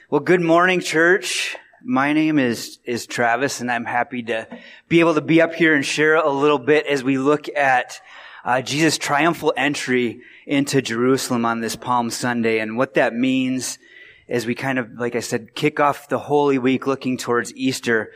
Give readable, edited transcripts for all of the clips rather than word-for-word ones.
Well, good morning, church. My name is Travis, and I'm happy to be able to be up here and share a little bit as we look at Jesus' triumphal entry into Jerusalem on this Palm Sunday and what that means as we kind of, like I said, kick off the Holy Week looking towards Easter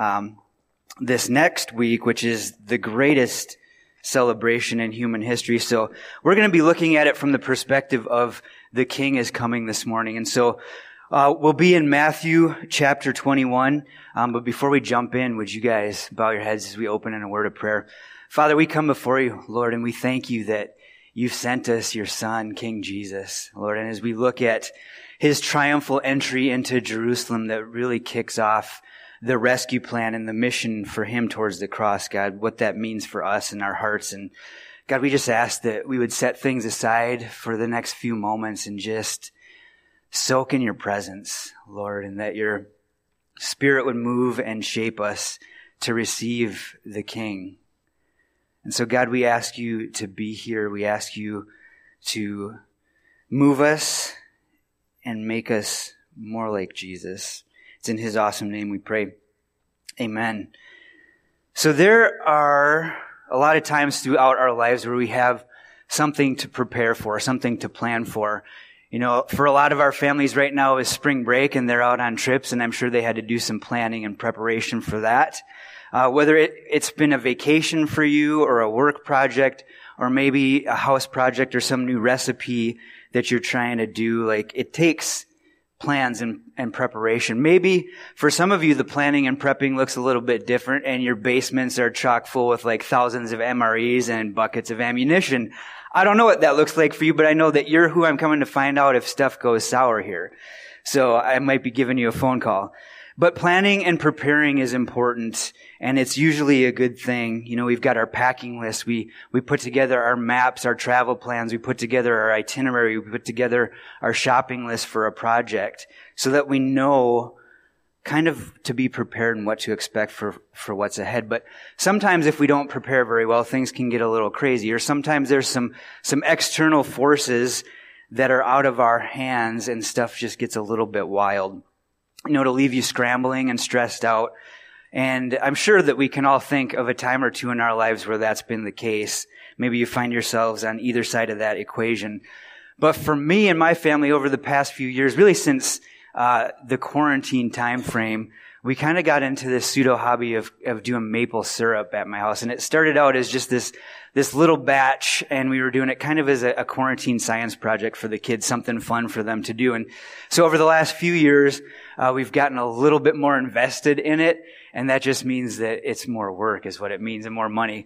this next week, which is the greatest celebration in human history. So we're going to be looking at it from the perspective of the King is coming this morning. And so we'll be in Matthew chapter 21. But before we jump in, would you guys bow your heads as we open in a word of prayer? Father, we come before you, Lord, and we thank you that you've sent us your Son, King Jesus, Lord. And as we look at his triumphal entry into Jerusalem that really kicks off the rescue plan and the mission for him towards the cross, God, what that means for us and our hearts. And God, we just ask that we would set things aside for the next few moments and just soak in your presence, Lord, and that your Spirit would move and shape us to receive the King. And so, God, we ask you to be here. We ask you to move us and make us more like Jesus. It's in his awesome name we pray. Amen. So there are a lot of times throughout our lives where we have something to prepare for, something to plan for. You know, for a lot of our families right now is spring break and they're out on trips, and I'm sure they had to do some planning and preparation for that. Whether it's been a vacation for you or a work project or maybe a house project or some new recipe that you're trying to do, like it takes plans and preparation. Maybe for some of you, the planning and prepping looks a little bit different and your basements are chock full with like thousands of MREs and buckets of ammunition. I don't know what that looks like for you, but I know that you're who I'm coming to find out if stuff goes sour here. So I might be giving you a phone call. But planning and preparing is important, and it's usually a good thing. You know, we've got our packing list. We put together our maps, our travel plans. We put together our itinerary. We put together our shopping list for a project so that we know kind of to be prepared and what to expect for what's ahead. But sometimes if we don't prepare very well, things can get a little crazy. Or sometimes there's some external forces that are out of our hands and stuff just gets a little bit wild, you know, to leave you scrambling and stressed out. And I'm sure that we can all think of a time or two in our lives where that's been the case. Maybe you find yourselves on either side of that equation. But for me and my family over the past few years, really since the quarantine time frame, we kind of got into this pseudo hobby of doing maple syrup at my house. And it started out as just this little batch, and we were doing it kind of as a quarantine science project for the kids, something fun for them to do. And so over the last few years, we've gotten a little bit more invested in it, and that just means that it's more work is what it means, and more money.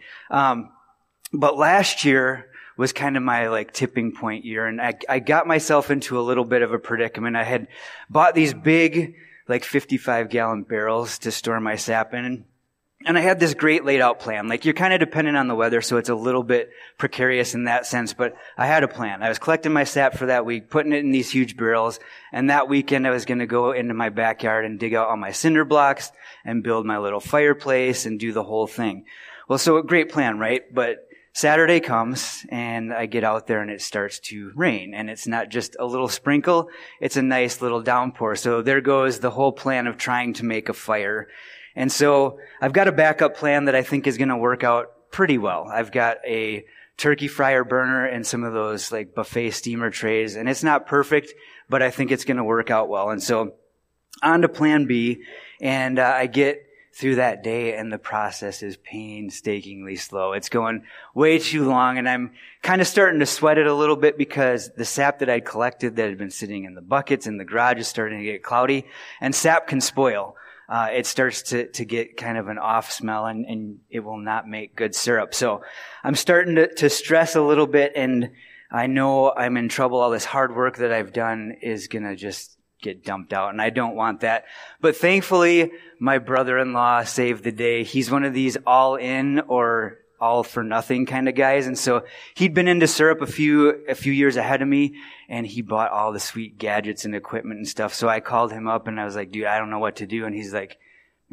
But last year was kind of my like tipping point year, and I got myself into a little bit of a predicament. I had bought these big, like 55-gallon barrels to store my sap in, and I had this great laid out plan. Like, you're kind of dependent on the weather, so it's a little bit precarious in that sense, but I had a plan. I was collecting my sap for that week, putting it in these huge barrels, and that weekend I was going to go into my backyard and dig out all my cinder blocks and build my little fireplace and do the whole thing. Well, so a great plan, right? But Saturday comes, and I get out there, and it starts to rain. And it's not just a little sprinkle, it's a nice little downpour. So there goes the whole plan of trying to make a fire. And so I've got a backup plan that I think is going to work out pretty well. I've got a turkey fryer burner and some of those like buffet steamer trays. And it's not perfect, but I think it's going to work out well. And so on to plan B, and I get through that day, and the process is painstakingly slow. It's going way too long, and I'm kind of starting to sweat it a little bit because the sap that I'd collected that had been sitting in the buckets in the garage is starting to get cloudy, and sap can spoil. It starts to get kind of an off smell, and it will not make good syrup. So I'm starting to stress a little bit, and I know I'm in trouble. All this hard work that I've done is going to just get dumped out, and I don't want that. But thankfully, my brother-in-law saved the day. He's one of these all in or all for nothing kind of guys, and so he'd been into syrup a few years ahead of me, and he bought all the sweet gadgets and equipment and stuff. So I called him up and I was like, dude, I don't know what to do. And he's like,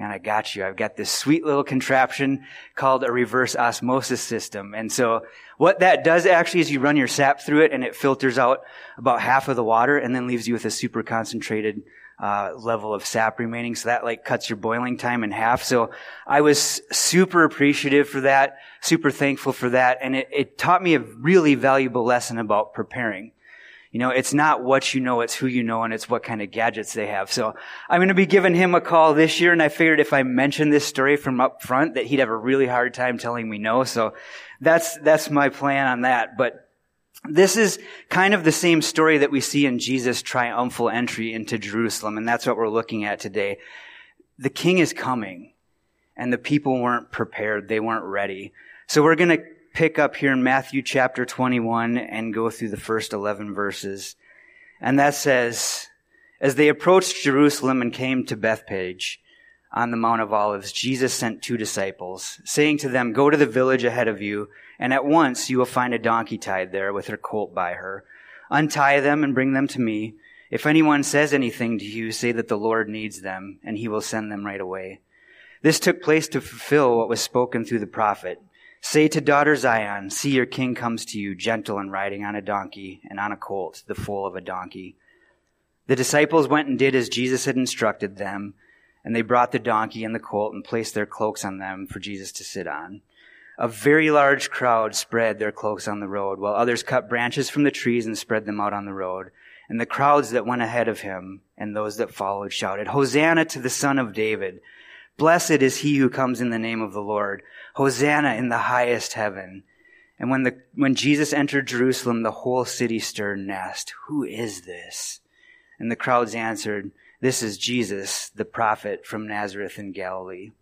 man, I got you. I've got this sweet little contraption called a reverse osmosis system. And so what that does actually is you run your sap through it and it filters out about half of the water and then leaves you with a super concentrated level of sap remaining. So that like cuts your boiling time in half. So I was super appreciative for that, super thankful for that. And it taught me a really valuable lesson about preparing. You know, it's not what you know, it's who you know, and it's what kind of gadgets they have. So I'm going to be giving him a call this year, and I figured if I mentioned this story from up front that he'd have a really hard time telling me no. So that's my plan on that. But this is kind of the same story that we see in Jesus' triumphal entry into Jerusalem, and that's what we're looking at today. The king is coming, and the people weren't prepared. They weren't ready. So we're going to pick up here in Matthew chapter 21 and go through the first 11 verses. And that says, as they approached Jerusalem and came to Bethphage on the Mount of Olives, Jesus sent 2 disciples, saying to them, go to the village ahead of you, and at once you will find a donkey tied there with her colt by her. Untie them and bring them to me. If anyone says anything to you, say that the Lord needs them, and he will send them right away. This took place to fulfill what was spoken through the prophet. Say to daughter Zion, see your king comes to you, gentle and riding on a donkey and on a colt, the foal of a donkey. The disciples went and did as Jesus had instructed them, and they brought the donkey and the colt and placed their cloaks on them for Jesus to sit on. A very large crowd spread their cloaks on the road, while others cut branches from the trees and spread them out on the road. And the crowds that went ahead of him and those that followed shouted, Hosanna to the Son of David! Blessed is he who comes in the name of the Lord. Hosanna in the highest heaven. And when Jesus entered Jerusalem, the whole city stirred and asked, who is this? And the crowds answered, this is Jesus, the prophet from Nazareth in Galilee.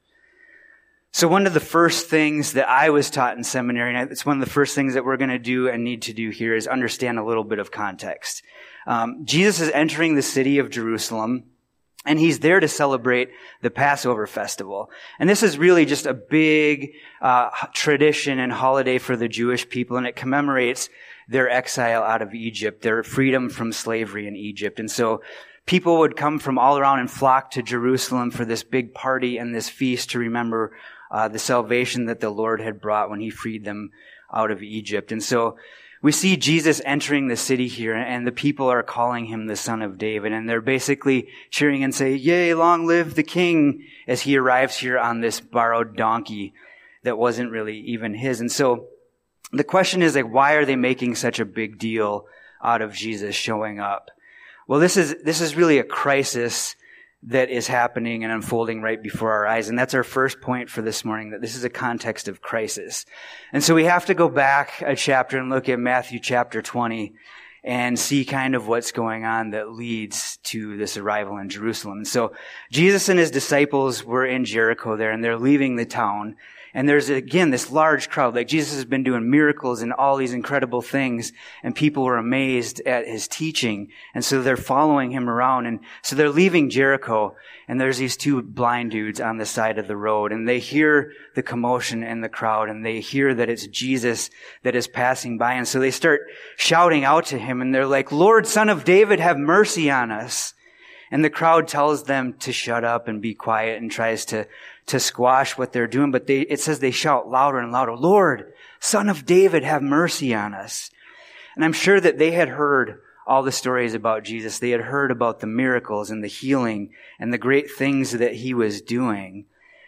So one of the first things that I was taught in seminary, and it's one of the first things that we're going to do and need to do here, is understand a little bit of context. Jesus is entering the city of Jerusalem, and he's there to celebrate the Passover festival. And this is really just a big tradition and holiday for the Jewish people, and it commemorates their exile out of Egypt, their freedom from slavery in Egypt. And so people would come from all around and flock to Jerusalem for this big party and this feast to remember the salvation that the Lord had brought when he freed them out of Egypt. And so we see Jesus entering the city here, and the people are calling him the Son of David, and they're basically cheering and say, yay, long live the king, as he arrives here on this borrowed donkey that wasn't really even his. And so the question is, like, why are they making such a big deal out of Jesus showing up? Well, this is really a crisis that is happening and unfolding right before our eyes. And that's our first point for this morning, that this is a context of crisis. And so we have to go back a chapter and look at Matthew chapter 20 and see kind of what's going on that leads to this arrival in Jerusalem. And so Jesus and his disciples were in Jericho there, and they're leaving the town. And there's, again, this large crowd. Like, Jesus has been doing miracles and all these incredible things, and people were amazed at his teaching. And so they're following him around. And so they're leaving Jericho, and there's these 2 blind dudes on the side of the road. And they hear the commotion in the crowd, and they hear that it's Jesus that is passing by. And so they start shouting out to him, and they're like, Lord, Son of David, have mercy on us. And the crowd tells them to shut up and be quiet and tries to squash what they're doing. But it says they shout louder and louder, Lord, Son of David, have mercy on us. And I'm sure that they had heard all the stories about Jesus. They had heard about the miracles and the healing and the great things that he was doing.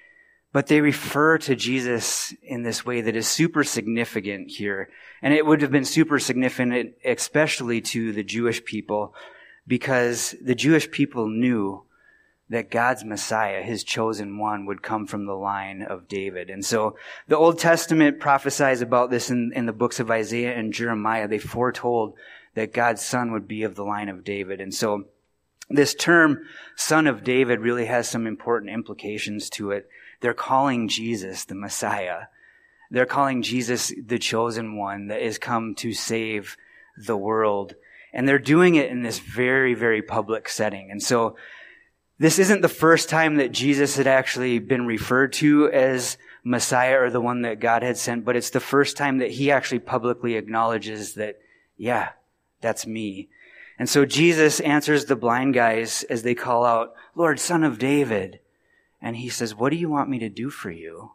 But they refer to Jesus in this way that is super significant here. And it would have been super significant, especially to the Jewish people, because the Jewish people knew that God's Messiah, his chosen one, would come from the line of David. And so the Old Testament prophesies about this in the books of Isaiah and Jeremiah. They foretold that God's son would be of the line of David. And so this term, Son of David, really has some important implications to it. They're calling Jesus the Messiah. They're calling Jesus the chosen one that is come to save the world. And they're doing it in this very, very public setting. And so this isn't the first time that Jesus had actually been referred to as Messiah or the one that God had sent, but it's the first time that he actually publicly acknowledges that, yeah, that's me. And so Jesus answers the blind guys as they call out, Lord, Son of David. And he says, what do you want me to do for you?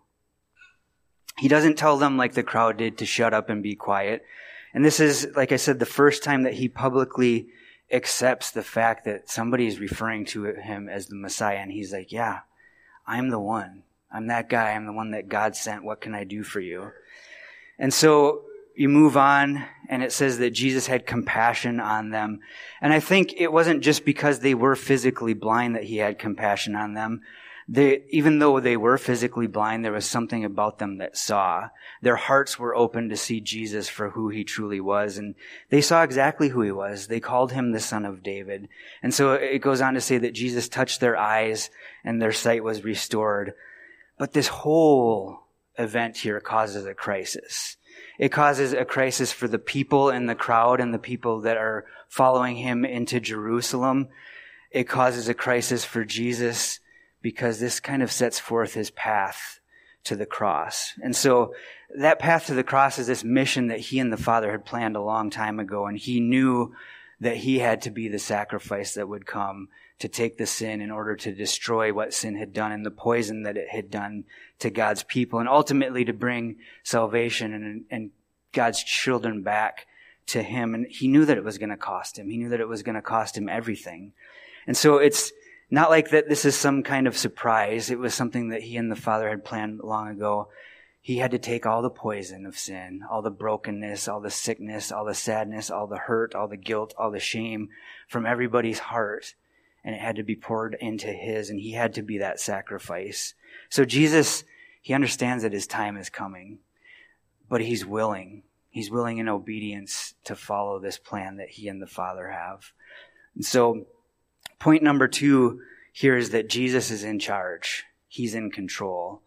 He doesn't tell them like the crowd did to shut up and be quiet. And this is, like I said, the first time that he publicly accepts the fact that somebody is referring to him as the Messiah. And he's like, yeah, I'm the one. I'm that guy. I'm the one that God sent. What can I do for you? And so you move on, and it says that Jesus had compassion on them. And I think it wasn't just because they were physically blind that he had compassion on them. Even though they were physically blind, there was something about them that saw. Their hearts were open to see Jesus for who he truly was, and they saw exactly who he was. They called him the Son of David. And so it goes on to say that Jesus touched their eyes and their sight was restored. But this whole event here causes a crisis. It causes a crisis for the people in the crowd and the people that are following him into Jerusalem. It causes a crisis for Jesus, because this kind of sets forth his path to the cross. And so that path to the cross is this mission that he and the Father had planned a long time ago. And he knew that he had to be the sacrifice that would come to take the sin in order to destroy what sin had done and the poison that it had done to God's people, and ultimately to bring salvation and God's children back to him. And he knew that it was going to cost him. He knew that it was going to cost him everything. And so it's not like that this is some kind of surprise. It was something that he and the Father had planned long ago. He had to take all the poison of sin, all the brokenness, all the sickness, all the sadness, all the hurt, all the guilt, all the shame from everybody's heart. And it had to be poured into his, and he had to be that sacrifice. So Jesus, he understands that his time is coming, but he's willing. He's willing in obedience to follow this plan that he and the Father have. And so point number 2 here is that Jesus is in charge. He's in control.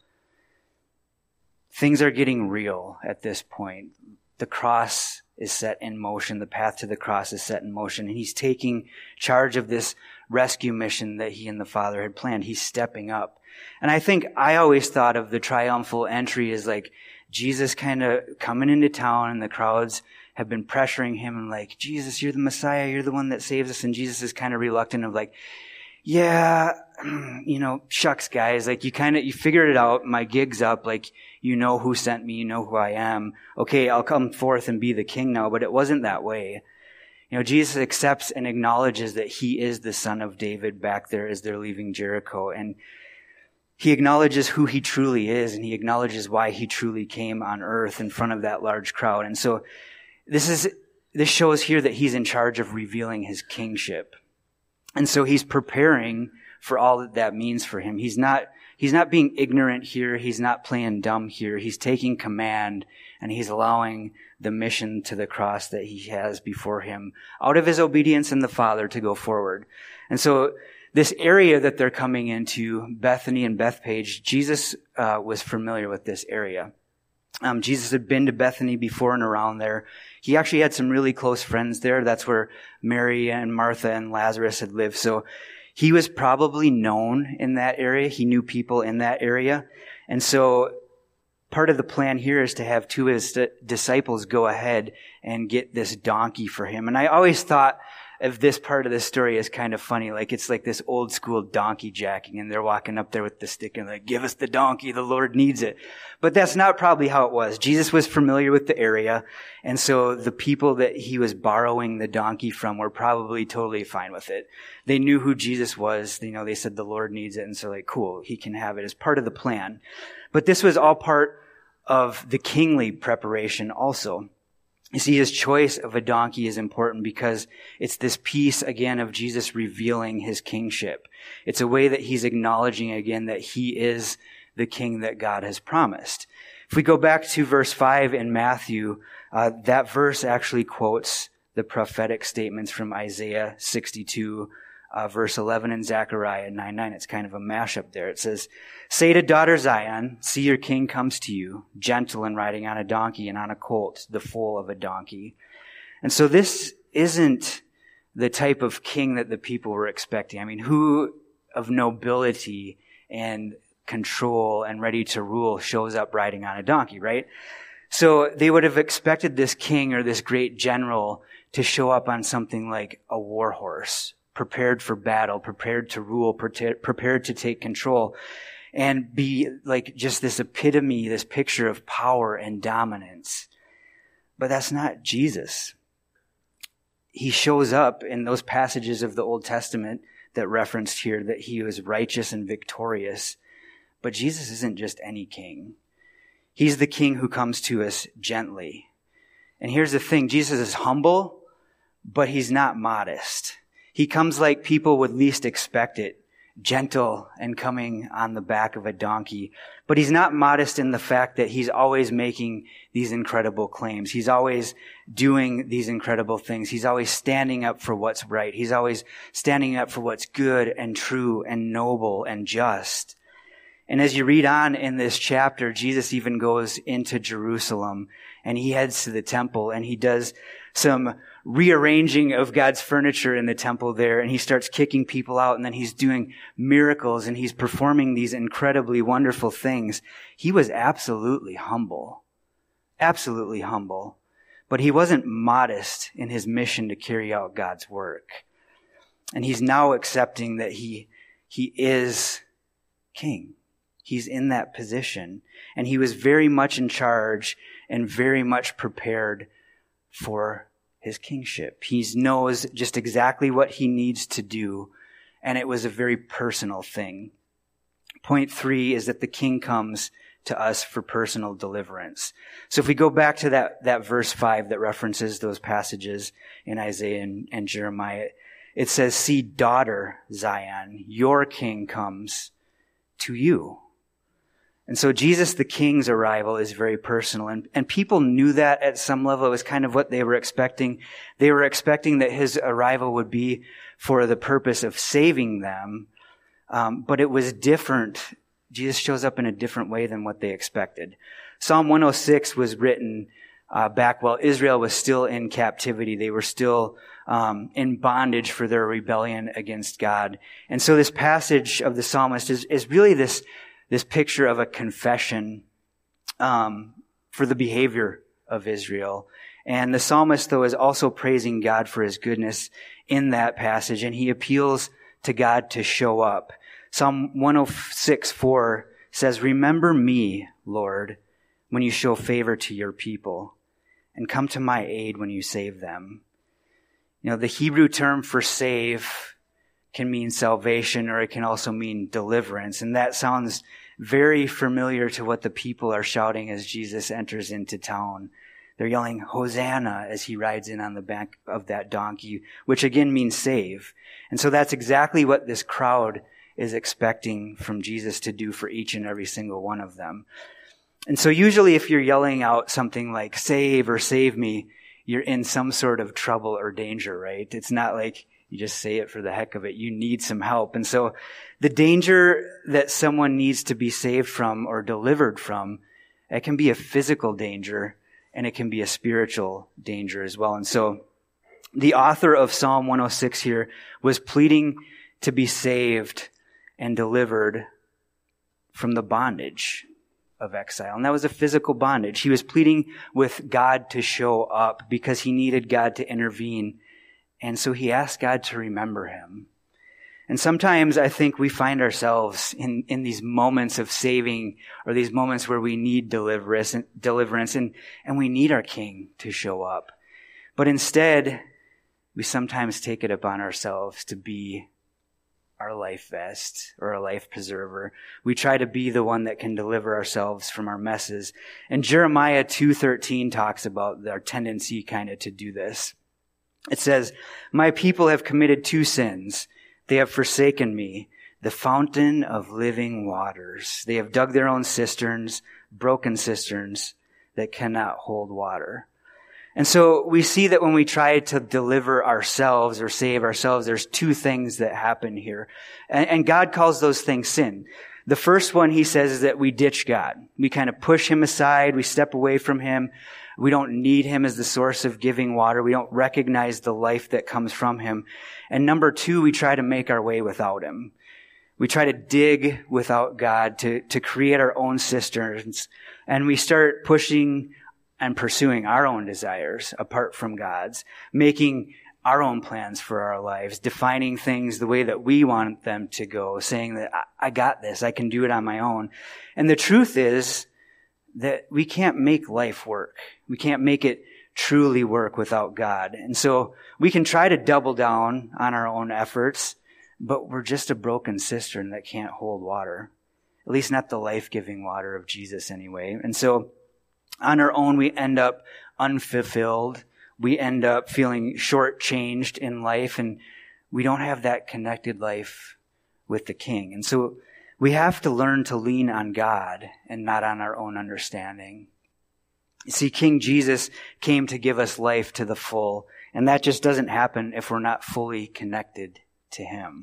Things are getting real at this point. The cross is set in motion. The path to the cross is set in motion. And he's taking charge of this rescue mission that he and the Father had planned. He's stepping up. And I always thought of the triumphal entry as like Jesus kind of coming into town, and the crowds have been pressuring him and like, Jesus, you're the Messiah. You're the one that saves us. And Jesus is kind of reluctant of like, yeah, shucks guys, like you figured it out. My gig's up. Like, you know who sent me. You know who I am. Okay, I'll come forth and be the king now. But it wasn't that way. Jesus accepts and acknowledges that he is the Son of David back there as they're leaving Jericho. And he acknowledges who he truly is, and he acknowledges why he truly came on earth in front of that large crowd. And so this shows here that he's in charge of revealing his kingship. And so he's preparing for all that means for him. He's not being ignorant here. He's not playing dumb here. He's taking command, and he's allowing the mission to the cross that he has before him out of his obedience in the Father to go forward. And so this area that they're coming into, Bethany and Bethpage, Jesus was familiar with this area. Jesus had been to Bethany before and around there. He actually had some really close friends there. That's where Mary and Martha and Lazarus had lived. So he was probably known in that area. He knew people in that area. And so part of the plan here is to have 2 of his disciples go ahead and get this donkey for him. And I always thought of this part of the story as kind of funny. Like, it's like this old school donkey jacking, and they're walking up there with the stick and like, give us the donkey, the Lord needs it. But that's not probably how it was. Jesus was familiar with the area, and so the people that he was borrowing the donkey from were probably totally fine with it. They knew who Jesus was. They said the Lord needs it, and so like, cool, he can have it as part of the plan. But this was all part of the kingly preparation also. You see, his choice of a donkey is important because it's this piece, again, of Jesus revealing his kingship. It's a way that he's acknowledging, again, that he is the king that God has promised. If we go back to verse 5 in Matthew, that verse actually quotes the prophetic statements from Isaiah 62, verse 11, and Zechariah 9:9. It's kind of a mashup there. It says, "Say to daughter Zion, see your king comes to you, gentle and riding on a donkey and on a colt, the foal of a donkey." And so this isn't the type of king that the people were expecting. I mean, who of nobility and control and ready to rule shows up riding on a donkey, right? So they would have expected this king or this great general to show up on something like a war horse, prepared for battle, prepared to rule, prepared to take control, and be like just this epitome, this picture of power and dominance. But that's not Jesus. He shows up in those passages of the Old Testament that referenced here that he was righteous and victorious. But Jesus isn't just any king. He's the king who comes to us gently. And here's the thing, Jesus is humble, but he's not modest. He comes like people would least expect it, gentle and coming on the back of a donkey. But he's not modest in the fact that he's always making these incredible claims. He's always doing these incredible things. He's always standing up for what's right. He's always standing up for what's good and true and noble and just. And as you read on in this chapter, Jesus even goes into Jerusalem and he heads to the temple and he does some rearranging of God's furniture in the temple there, and he starts kicking people out, and then he's doing miracles and he's performing these incredibly wonderful things. He was absolutely humble, but he wasn't modest in his mission to carry out God's work. And he's now accepting that he is king. He's in that position, and he was very much in charge and very much prepared for his kingship. He knows just exactly what he needs to do, and it was a very personal thing. Point 3 is that the king comes to us for personal deliverance. So if we go back to that verse 5 that references those passages in Isaiah and Jeremiah, it says, "See, daughter Zion, your king comes to you." And so Jesus, the king's arrival, is very personal. And people knew that at some level. It was kind of what they were expecting. They were expecting that his arrival would be for the purpose of saving them. But it was different. Jesus shows up in a different way than what they expected. Psalm 106 was written back while Israel was still in captivity. They were still in bondage for their rebellion against God. And so this passage of the psalmist is really this picture of a confession for the behavior of Israel. And the psalmist, though, is also praising God for his goodness in that passage, and he appeals to God to show up. Psalm 106:4 says, "Remember me, Lord, when you show favor to your people, and come to my aid when you save them." You know, the Hebrew term for save can mean salvation, or it can also mean deliverance. And that sounds very familiar to what the people are shouting as Jesus enters into town. They're yelling, "Hosanna," as he rides in on the back of that donkey, which again means save. And so that's exactly what this crowd is expecting from Jesus to do for each and every single one of them. And so usually if you're yelling out something like "save" or "save me," you're in some sort of trouble or danger, right? It's not like you just say it for the heck of it. You need some help. And so the danger that someone needs to be saved from or delivered from, it can be a physical danger and it can be a spiritual danger as well. And so the author of Psalm 106 here was pleading to be saved and delivered from the bondage of exile. And that was a physical bondage. He was pleading with God to show up because he needed God to intervene. And so he asked God to remember him. And sometimes I think we find ourselves in these moments of saving, or these moments where we need deliverance and we need our king to show up. But instead, we sometimes take it upon ourselves to be our life vest or our life preserver. We try to be the one that can deliver ourselves from our messes. And Jeremiah 2:13 talks about our tendency kind of to do this. It says, "My people have committed 2 sins. They have forsaken me, the fountain of living waters. They have dug their own cisterns, broken cisterns that cannot hold water." And so we see that when we try to deliver ourselves or save ourselves, there's 2 things that happen here. And God calls those things sin. The first one, he says, is that we ditch God. We kind of push him aside. We step away from him. We don't need him as the source of giving water. We don't recognize the life that comes from him. And number 2, we try to make our way without him. We try to dig without God to create our own cisterns. And we start pushing and pursuing our own desires apart from God's, making our own plans for our lives, defining things the way that we want them to go, saying that I got this, I can do it on my own. And the truth is that we can't make life work. We can't make it truly work without God. And so we can try to double down on our own efforts, but we're just a broken cistern that can't hold water. At least not the life-giving water of Jesus anyway. And so on our own, we end up unfulfilled. We end up feeling shortchanged in life, and we don't have that connected life with the King. And so we have to learn to lean on God and not on our own understanding. You see, King Jesus came to give us life to the full, and that just doesn't happen if we're not fully connected to Him,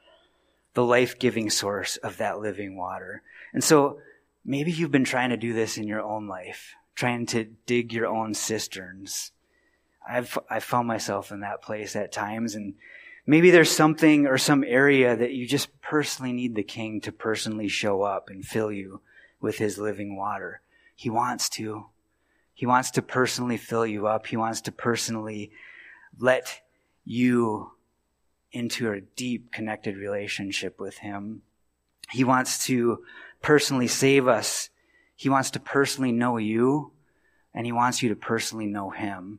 the life-giving source of that living water. And so maybe you've been trying to do this in your own life, trying to dig your own cisterns. I've found myself in that place at times, and maybe there's something or some area that you just personally need the King to personally show up and fill you with His living water. He wants to. He wants to personally fill you up. He wants to personally let you into a deep connected relationship with Him. He wants to personally save us. He wants to personally know you, and He wants you to personally know Him.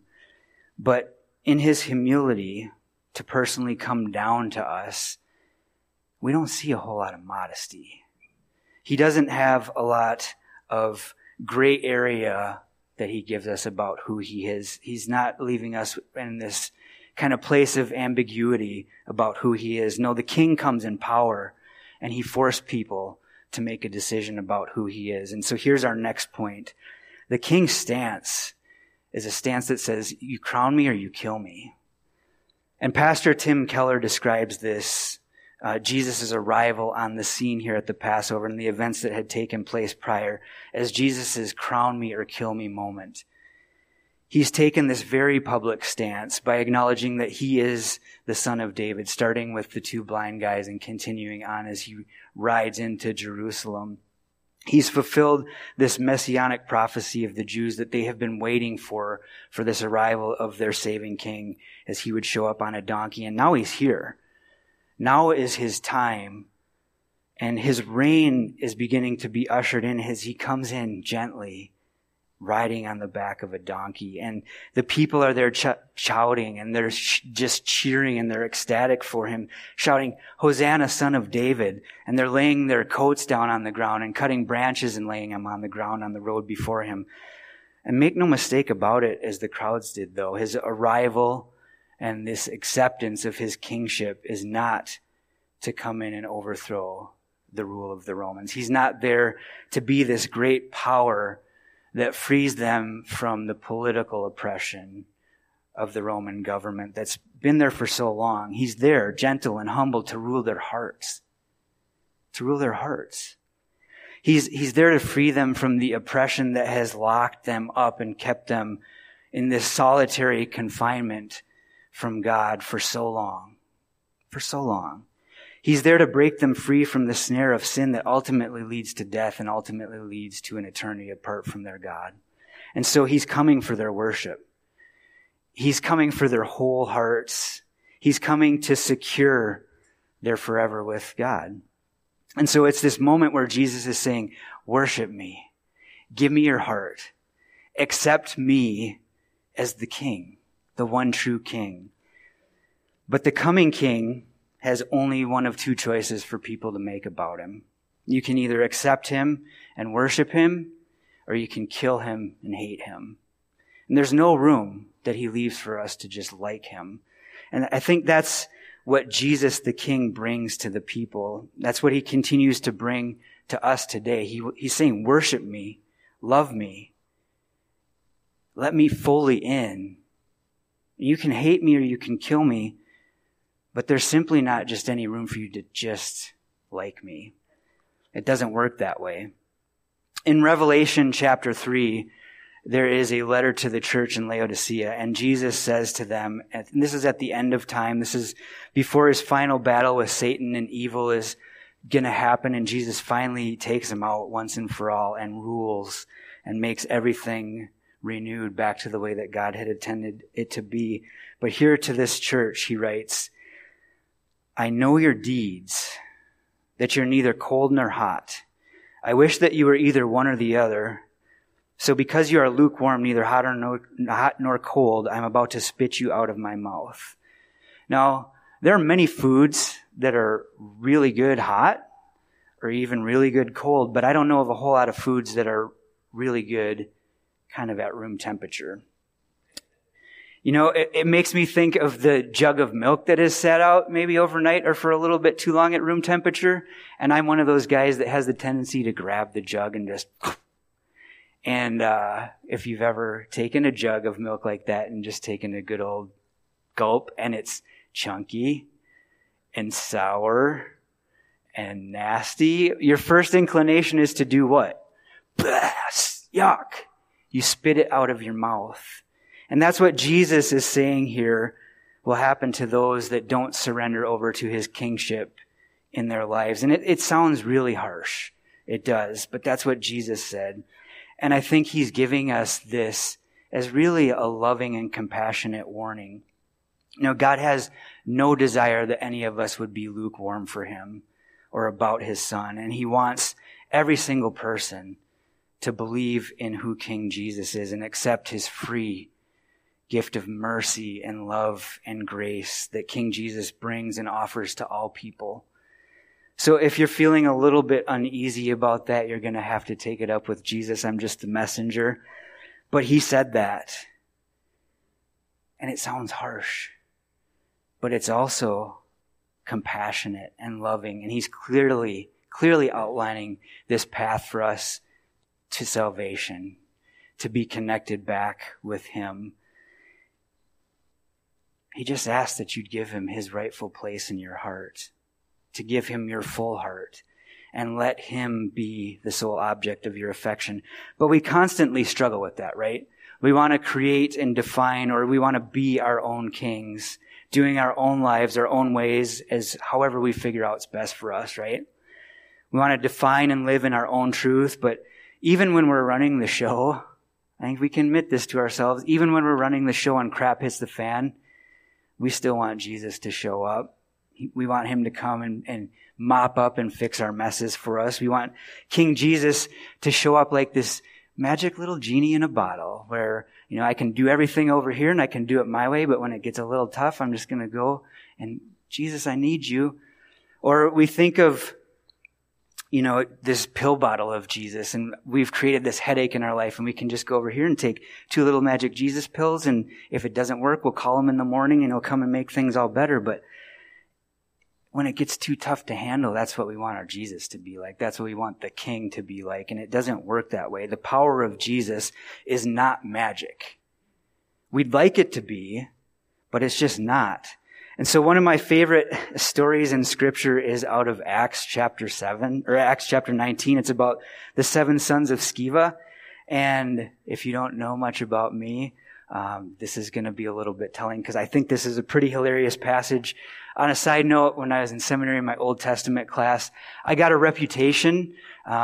But in His humility, to personally come down to us, we don't see a whole lot of modesty. He doesn't have a lot of gray area that He gives us about who He is. He's not leaving us in this kind of place of ambiguity about who He is. No, the King comes in power, and He forced people to make a decision about who He is. And so here's our next point. The King's stance is a stance that says, you crown me or you kill me. And Pastor Tim Keller describes this, Jesus' arrival on the scene here at the Passover and the events that had taken place prior as Jesus' crown me or kill me moment. He's taken this very public stance by acknowledging that He is the Son of David, starting with the two blind guys and continuing on as He rides into Jerusalem. He's fulfilled this messianic prophecy of the Jews that they have been waiting for this arrival of their saving King, as He would show up on a donkey. And now He's here. Now is His time, and His reign is beginning to be ushered in as He comes in gently, riding on the back of a donkey. And the people are there shouting, and they're just cheering, and they're ecstatic for Him, shouting, "Hosanna, Son of David." And they're laying their coats down on the ground and cutting branches and laying them on the ground on the road before Him. And make no mistake about it, as the crowds did, though, His arrival and this acceptance of His kingship is not to come in and overthrow the rule of the Romans. He's not there to be this great power that frees them from the political oppression of the Roman government that's been there for so long. He's there, gentle and humble, to rule their hearts. To rule their hearts. He's there to free them from the oppression that has locked them up and kept them in this solitary confinement from God for so long. For so long. He's there to break them free from the snare of sin that ultimately leads to death and ultimately leads to an eternity apart from their God. And so He's coming for their worship. He's coming for their whole hearts. He's coming to secure their forever with God. And so it's this moment where Jesus is saying, worship me. Give me your heart. Accept me as the King, the one true King. But the coming King has only one of two choices for people to make about Him. You can either accept Him and worship Him, or you can kill Him and hate Him. And there's no room that He leaves for us to just like Him. And I think that's what Jesus the King brings to the people. That's what He continues to bring to us today. He's saying, worship me, love me, let me fully in. You can hate me or you can kill me, but there's simply not just any room for you to just like me. It doesn't work that way. In Revelation chapter 3, there is a letter to the church in Laodicea, and Jesus says to them, and this is at the end of time, this is before His final battle with Satan and evil is going to happen, and Jesus finally takes Him out once and for all and rules and makes everything renewed back to the way that God had intended it to be. But here to this church, he writes, I know your deeds, that you're neither cold nor hot. I wish that you were either one or the other. So because you are lukewarm, neither hot nor cold, I'm about to spit you out of my mouth. Now, there are many foods that are really good hot or even really good cold, but I don't know of a whole lot of foods that are really good kind of at room temperature. You know, it makes me think of the jug of milk that is sat out maybe overnight or for a little bit too long at room temperature. And I'm one of those guys that has the tendency to grab the jug and just... And if you've ever taken a jug of milk like that and just taken a good old gulp and it's chunky and sour and nasty, your first inclination is to do what? Blast! Yuck! You spit it out of your mouth. And that's what Jesus is saying here will happen to those that don't surrender over to his kingship in their lives. And it sounds really harsh. It does. But that's what Jesus said. And I think he's giving us this as really a loving and compassionate warning. You know, God has no desire that any of us would be lukewarm for him or about his son. And he wants every single person to believe in who King Jesus is and accept his free gift of mercy and love and grace that King Jesus brings and offers to all people. So if you're feeling a little bit uneasy about that, you're going to have to take it up with Jesus. I'm just a messenger. But he said that. And it sounds harsh. But it's also compassionate and loving. And he's clearly outlining this path for us to salvation, to be connected back with him. He just asks that you'd give him his rightful place in your heart, to give him your full heart, and let him be the sole object of your affection. But we constantly struggle with that, right? We want to create and define, or we want to be our own kings, doing our own lives, our own ways, as however we figure out it's best for us, right? We want to define and live in our own truth, but even when we're running the show, I think we can admit this to ourselves, even when we're running the show and crap hits the fan, we still want Jesus to show up. We want him to come and mop up and fix our messes for us. We want King Jesus to show up like this magic little genie in a bottle where, you know, I can do everything over here and I can do it my way, but when it gets a little tough, I'm just going to go and, Jesus, I need you. Or we think of, you know, this pill bottle of Jesus, and we've created this headache in our life, and we can just go over here and take 2 little magic Jesus pills, and if it doesn't work, we'll call him in the morning and he'll come and make things all better. But when it gets too tough to handle, that's what we want our Jesus to be like. That's what we want the King to be like, and it doesn't work that way. The power of Jesus is not magic. We'd like it to be, but it's just not. And so one of my favorite stories in Scripture is out of Acts chapter 19. It's about the 7 sons of Sceva. And if you don't know much about me, this is going to be a little bit telling because I think this is a pretty hilarious passage. On a side note, when I was in seminary in my Old Testament class, I got a reputation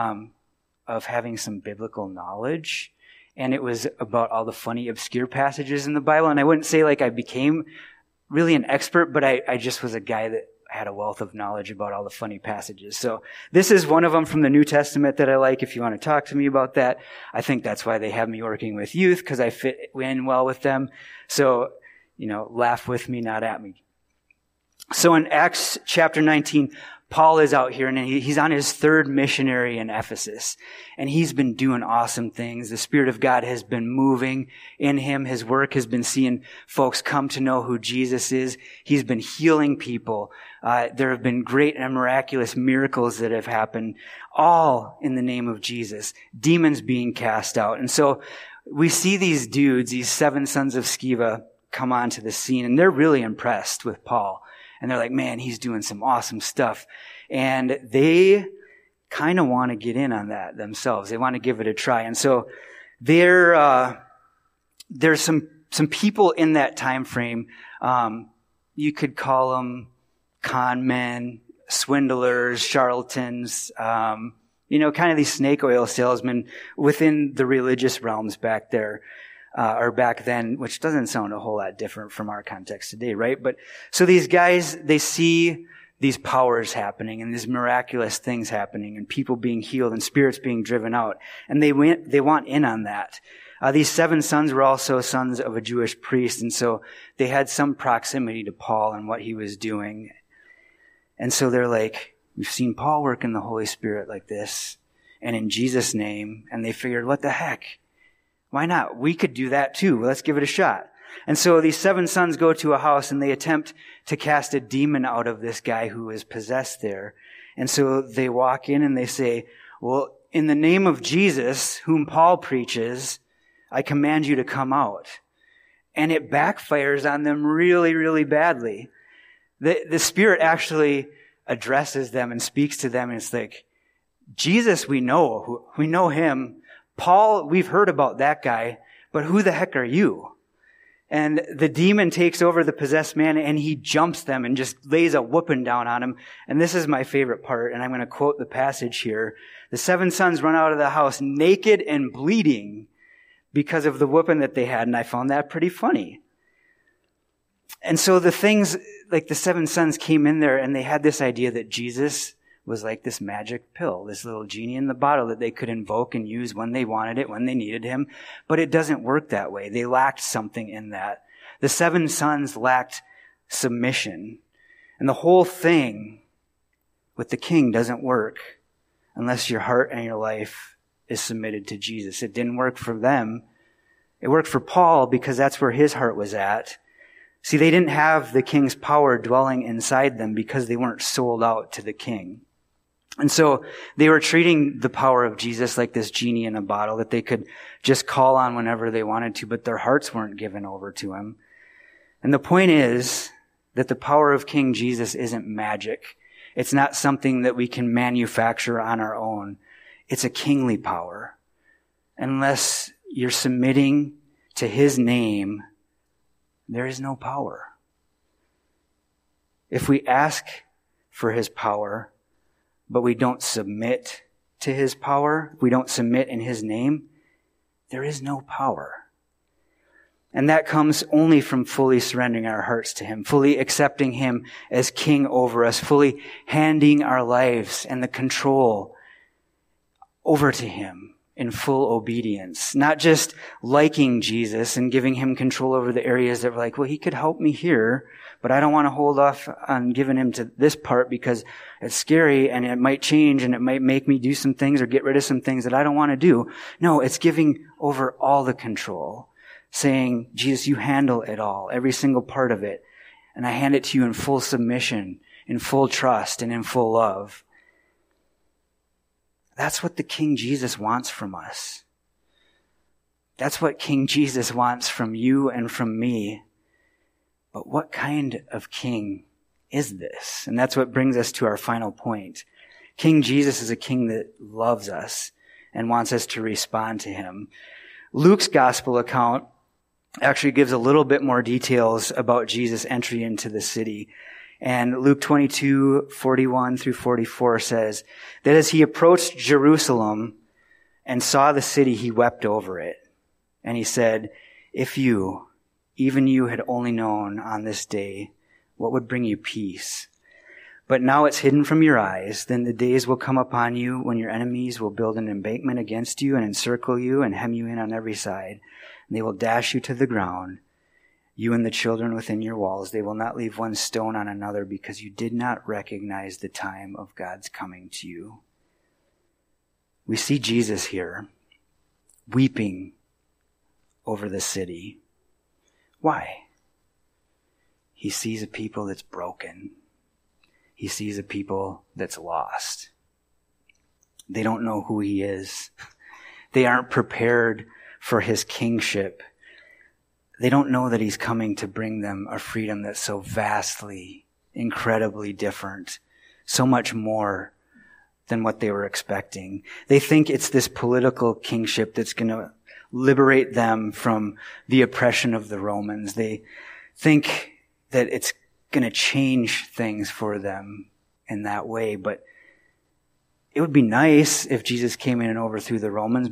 of having some biblical knowledge. And it was about all the funny, obscure passages in the Bible. And I wouldn't say like I became really an expert, but I just was a guy that had a wealth of knowledge about all the funny passages. So this is one of them from the New Testament that I like. If you want to talk to me about that, I think that's why they have me working with youth, because I fit in well with them. So, you know, laugh with me, not at me. So in Acts chapter 19, Paul is out here and he's on his 3rd missionary in Ephesus, and he's been doing awesome things. The Spirit of God has been moving in him. His work has been seeing folks come to know who Jesus is. He's been healing people. There have been great and miraculous miracles that have happened, all in the name of Jesus. Demons being cast out. And so we see these dudes, these 7 sons of Sceva, come onto the scene, and they're really impressed with Paul. And they're like, man, he's doing some awesome stuff. And they kind of want to get in on that themselves. They want to give it a try. And so there's some people in that time frame. You could call them con men, swindlers, charlatans, you know, kind of these snake oil salesmen within the religious realms back there. or back then, which doesn't sound a whole lot different from our context today, right? But so these guys, they see these powers happening and these miraculous things happening and people being healed and spirits being driven out. And they want in on that. These 7 sons were also sons of a Jewish priest, and so they had some proximity to Paul and what he was doing. And so they're like, we've seen Paul work in the Holy Spirit like this, and in Jesus' name, and they figured, what the heck? Why not? We could do that too. Let's give it a shot. And so these 7 sons go to a house and they attempt to cast a demon out of this guy who is possessed there. And so they walk in and they say, well, in the name of Jesus, whom Paul preaches, I command you to come out. And it backfires on them really, really badly. The Spirit actually addresses them and speaks to them, and it's like, Jesus, we know him. Paul, we've heard about that guy, but who the heck are you? And the demon takes over the possessed man and he jumps them and just lays a whooping down on him. And this is my favorite part, and I'm going to quote the passage here. The 7 sons run out of the house naked and bleeding because of the whooping that they had, and I found that pretty funny. And so the things, like the 7 sons came in there and they had this idea that Jesus was like this magic pill, this little genie in the bottle that they could invoke and use when they wanted it, when they needed him. But it doesn't work that way. They lacked something in that. The 7 sons lacked submission. And the whole thing with the king doesn't work unless your heart and your life is submitted to Jesus. It didn't work for them. It worked for Paul because that's where his heart was at. See, they didn't have the king's power dwelling inside them because they weren't sold out to the king. And so they were treating the power of Jesus like this genie in a bottle that they could just call on whenever they wanted to, but their hearts weren't given over to him. And the point is that the power of King Jesus isn't magic. It's not something that we can manufacture on our own. It's a kingly power. Unless you're submitting to his name, there is no power. If we ask for his power, but we don't submit to his power, we don't submit in his name, there is no power. And that comes only from fully surrendering our hearts to him, fully accepting him as king over us, fully handing our lives and the control over to him in full obedience. Not just liking Jesus and giving him control over the areas that we're like, well, he could help me here, but I don't want to hold off on giving him to this part because it's scary and it might change and it might make me do some things or get rid of some things that I don't want to do. No, it's giving over all the control. Saying, Jesus, you handle it all, every single part of it. And I hand it to you in full submission, in full trust, and in full love. That's what the King Jesus wants from us. That's what King Jesus wants from you and from me. But what kind of king is this? And that's what brings us to our final point. King Jesus is a king that loves us and wants us to respond to him. Luke's gospel account actually gives a little bit more details about Jesus' entry into the city. And Luke 22:41 through 44 says that as he approached Jerusalem and saw the city, he wept over it. And he said, if you, even you, had only known on this day what would bring you peace. But now it's hidden from your eyes. Then the days will come upon you when your enemies will build an embankment against you and encircle you and hem you in on every side. And they will dash you to the ground, you and the children within your walls. They will not leave one stone on another because you did not recognize the time of God's coming to you. We see Jesus here weeping over the city. Why? He sees a people that's broken. He sees a people that's lost. They don't know who he is. They aren't prepared for his kingship. They don't know that he's coming to bring them a freedom that's so vastly, incredibly different, so much more than what they were expecting. They think it's this political kingship that's going to liberate them from the oppression of the Romans. They think that it's going to change things for them in that way. But it would be nice if Jesus came in and overthrew the Romans, but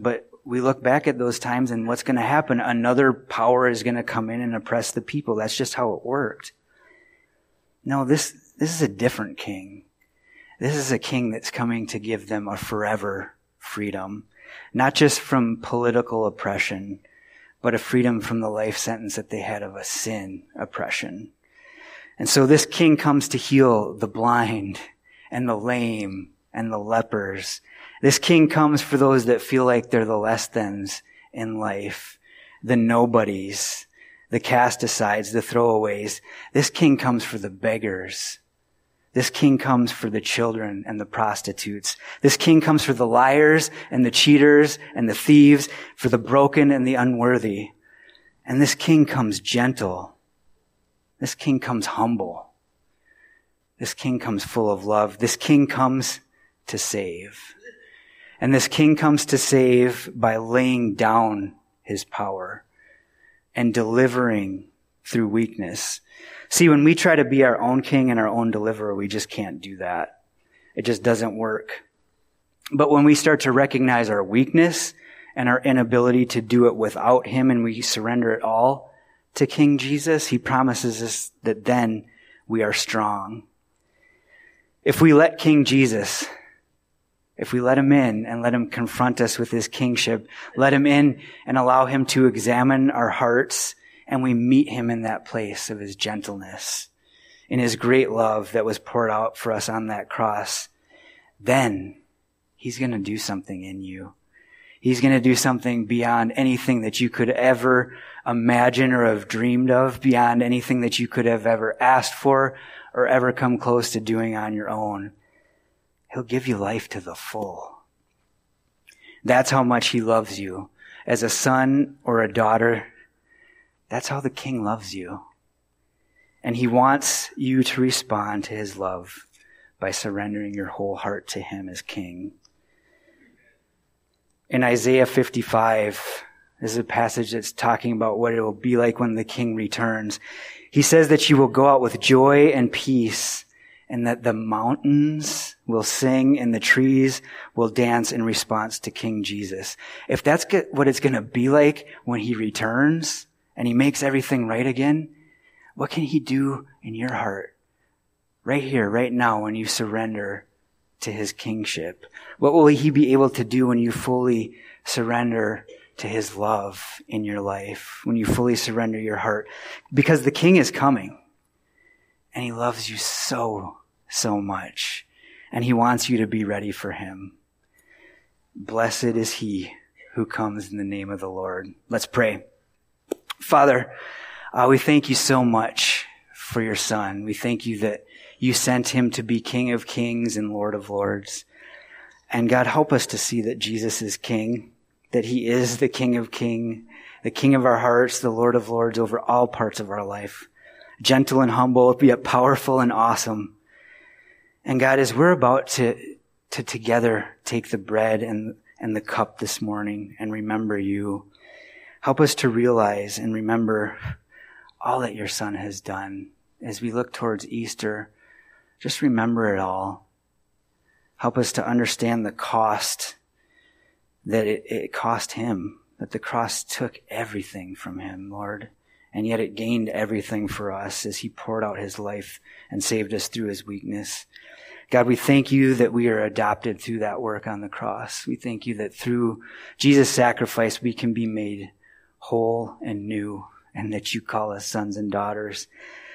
we look back at those times and what's going to happen? Another power is going to come in and oppress the people. That's just how it worked. No, this is a different king. This is a king that's coming to give them a forever freedom, not just from political oppression, but a freedom from the life sentence that they had of a sin oppression. And so this king comes to heal the blind and the lame and the lepers. This king comes for those that feel like they're the less thans in life, the nobodies, the cast-asides, the throwaways. This king comes for the beggars. This king comes for the children and the prostitutes. This king comes for the liars and the cheaters and the thieves, for the broken and the unworthy. And this king comes gentle. This king comes humble. This king comes full of love. This king comes to save. And this king comes to save by laying down his power and delivering through weakness. See, when we try to be our own king and our own deliverer, we just can't do that. It just doesn't work. But when we start to recognize our weakness and our inability to do it without him, and we surrender it all to King Jesus, he promises us that then we are strong. If we let King Jesus, if we let him in and let him confront us with his kingship, let him in and allow him to examine our hearts, and we meet him in that place of his gentleness, in his great love that was poured out for us on that cross, then he's going to do something in you. He's going to do something beyond anything that you could ever imagine or have dreamed of, beyond anything that you could have ever asked for or ever come close to doing on your own. He'll give you life to the full. That's how much he loves you. As a son or a daughter, that's how the king loves you. And he wants you to respond to his love by surrendering your whole heart to him as king. In Isaiah 55, this is a passage that's talking about what it will be like when the king returns. He says that you will go out with joy and peace, and that the mountains will sing and the trees will dance in response to King Jesus. If that's what it's going to be like when he returns and he makes everything right again, what can he do in your heart right here, right now, when you surrender to his kingship? What will he be able to do when you fully surrender to his love in your life, when you fully surrender your heart? Because the king is coming. And he loves you so, so much. And he wants you to be ready for him. Blessed is he who comes in the name of the Lord. Let's pray. Father, we thank you so much for your son. We thank you that you sent him to be King of Kings and Lord of Lords. And God, help us to see that Jesus is King, that he is the King of Kings, the King of our hearts, the Lord of Lords over all parts of our life. Gentle and humble, yet powerful and awesome. And God, as we're about to together take the bread and the cup this morning and remember you, help us to realize and remember all that your son has done. As we look towards Easter, just remember it all. Help us to understand the cost that it cost him, that the cross took everything from him, Lord. And yet it gained everything for us as he poured out his life and saved us through his weakness. God, we thank you that we are adopted through that work on the cross. We thank you that through Jesus' sacrifice we can be made whole and new, and that you call us sons and daughters.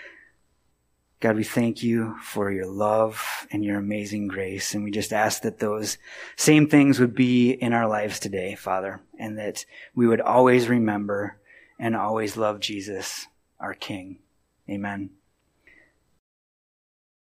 God, we thank you for your love and your amazing grace. And we just ask that those same things would be in our lives today, Father, and that we would always remember and always love Jesus, our King. Amen.